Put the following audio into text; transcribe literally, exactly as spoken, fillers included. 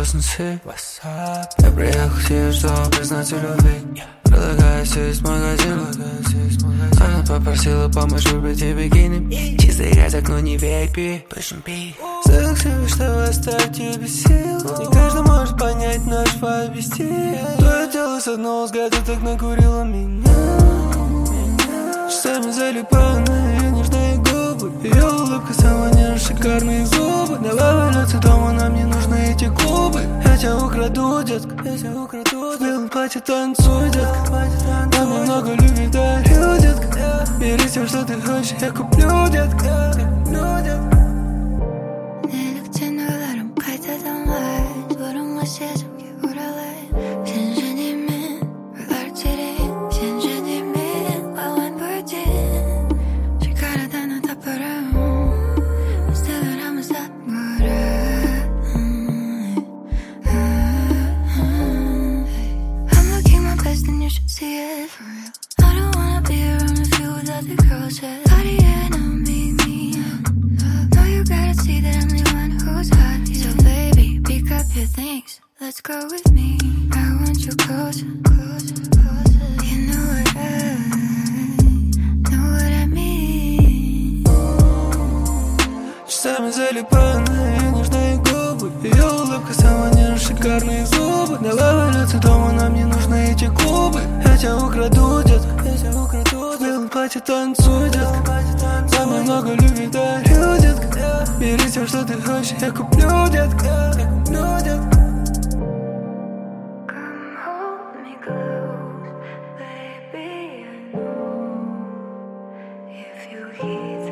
космосе. Я приехал сюда, чтобы признаться любви. Предлагаю сесть в магазин. Она попросила помочь выбрать ей бикини. Чистый грязок, но не ви ай пи. Сделал себе, чтобы оставить ее без сил. Не каждый может понять наш вайб без стиля. Твое тело с одного взгляда так накурило меня. Часами залипаю на ее нежные губы. Ее улыбка самая нежная, шикарные зубы. Давай валяться дома, нам не нужны эти клубы. Я тебя украду, детка, я тебя украду. В белом платье танцуй, детка. Нам немного любви дарю, детка. Бери все, что ты хочешь, я куплю, детка. Куплю, детка. Let's go with me. I want you closer, closer, closer. You know what I, know what I mean. Часами залипаю на ее нежные губы. Ее улыбка самая нежная, шикарные зубы. Давай валяться дома, нам не нужны эти клубы. Я тебя украду, детка, я тебя украду. В белом платье танцуй, детка. Нам немного любви дарю, детка. Бери все, что ты хочешь, я куплю, детка. Я куплю, детка. If you hear